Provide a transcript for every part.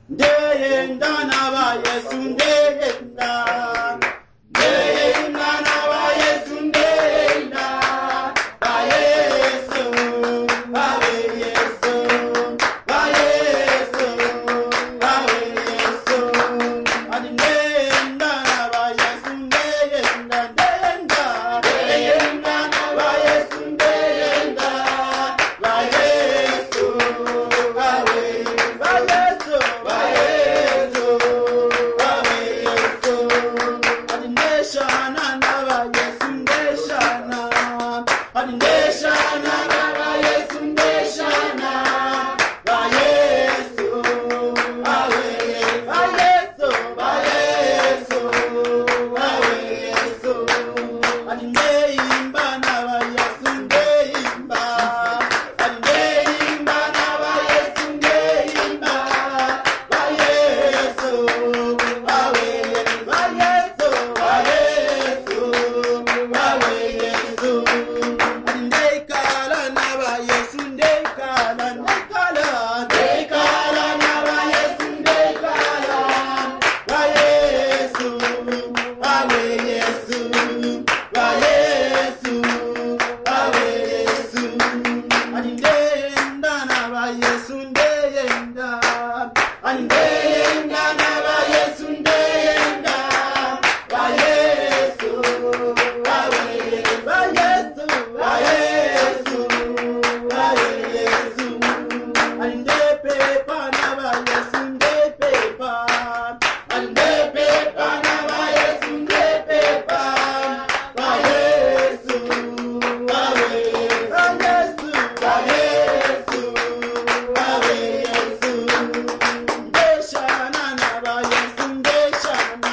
ndeyenda naba Yesu ndeyenda ndeyenda naba Yesu ndeyenda ba Yesu bawe Yesu ba Yesu bawe Yesu adi ndeyenda naba Yesu ndeyenda ndeyenda ndeyenda naba Yesu ndeyenda ba Yesu bawe ba Yesu ba Yesu bawe Yesu adi ndeshana naba Yesu ndeshana adi ndeshana naba Yesu ndeshana ba Yesu bawe ba Yesu ba Yesu bawe Yesu adi ndeyimba naba Yesu ndeyimba adi ndeyimba naba Yesu ndeyimba ba Yesu bawe ba Yesu ba Yesu bawe Yesu adi ndekala naba Yesu ndekala ndekala ndekala naba Yesu ndekala ba Yesu bawe Yesu ba Yesu bawe Yesu adi ndeyenda naba Yesu ndeyenda adi ndeyenda naba Yesu ndeyenda ba Yesu bawe ba Yesu ba Yesu bawe Yesu adi ndepepa naba Yesu ndepepa adi ndepepa naba Yesu ndepepa ba Yesu bawe ba Yesu ba Yesu bawe Yesu ndeshana naba Yesu ndeshana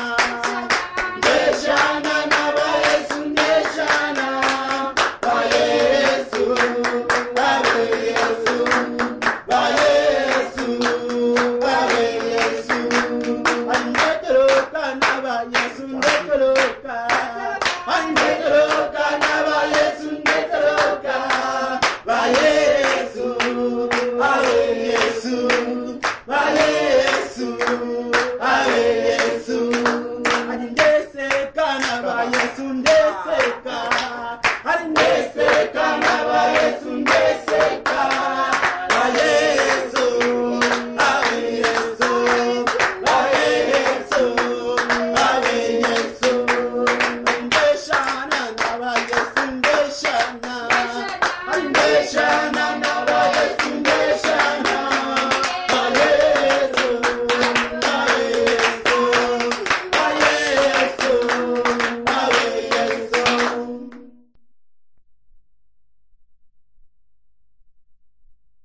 ndeshana naba Yesu ndeshana ba Yesu bawe Yesu ba Yesu bawe Yesu andetoroka naba Yesu ndetoroka andetoroka naba Yesu ndetoroka ba Yesu bawe Yesu ba Yesu